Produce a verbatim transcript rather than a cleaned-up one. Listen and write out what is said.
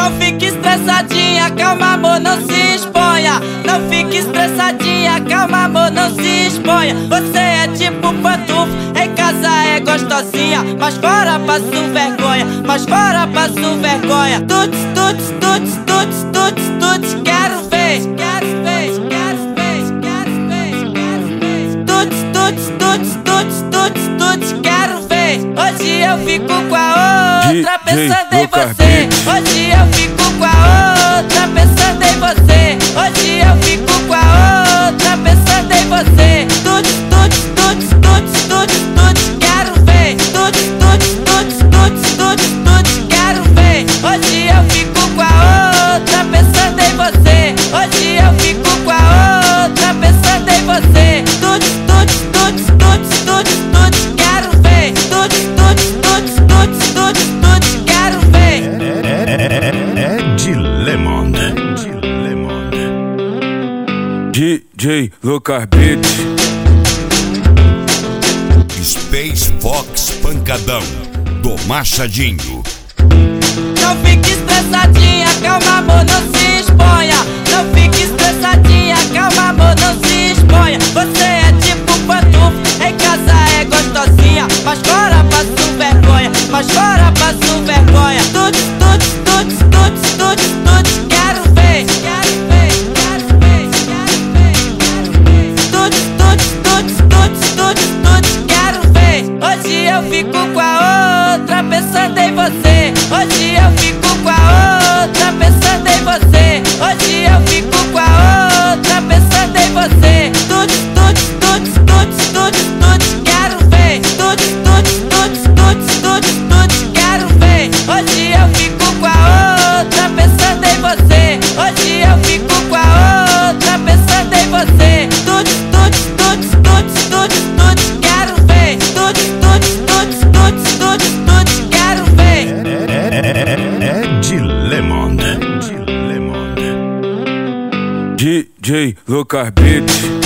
Não fique estressadinha, calma amor, não se exponha. Não fique estressadinha, calma amor, não se exponha. Você é tipo pantufo, em casa é gostosinha, mas fora passo vergonha, mas fora passo vergonha. Tuts, tuts, tuts, tuts, tuts, tuts, quero ver, quero ver, quero ver, quero ver, quero ver. Tuts, tuts, tuts, tuts, tuts, tuts, quero ver. Hoje eu fico com a outra pensando em você. Hoje eu fico com a outra pensando em você. Hoje eu fico com a outra pensando em você. Tuts, tuts, tuts, tuts, tuts, tuts, quero ver. Tuts, tuts, tuts, tuts, tuts, tuts, quero ver. Hoje eu fico com a outra pensando em você. Hoje eu fico com a outra pensando em você. Tuts, tuts, tuts, tuts, tuts, tuts, quero ver. Tuts, tuts, tuts, tuts, tuts, tuts, quero ver. Ed Lemon, D J Lucas Beat, Space Fox Pancadão do Machadinho. Não fique estressadinha, calma amor, não se exponha. Não fique estressadinha, calma amor, não se exponha. Você é tipo pantufo, em casa é gostosinha, mas fora passo vergonha, mas fora passo vergonha. Tuts, tuts, tuts, tuts, tuts, tuts, quero ver, quero ver, quero ver, quero ver, quero ver. Tuts, tuts, tuts, tuts, tuts, tuts, quero ver. Hoje eu fico com a outra pensando em você. Hoje eu fico com a outra pensando em você. Hoje eu fico com a outra pensando em você. Tuts, tuts, tuts, tuts, tuts, tuts, quero ver. Tuts, tuts, tuts, tuts, tuts, tuts, quero ver. Hoje eu fico com a outra pensando em você. Hoje eu fico com a outra pensando em você. Tuts, tuts, tuts, tuts, tuts, tuts, quero ver. Tuts, tuts, tuts, tuts, tuts, tuts, quero ver. Ed Lemon, D J Lucas Beat.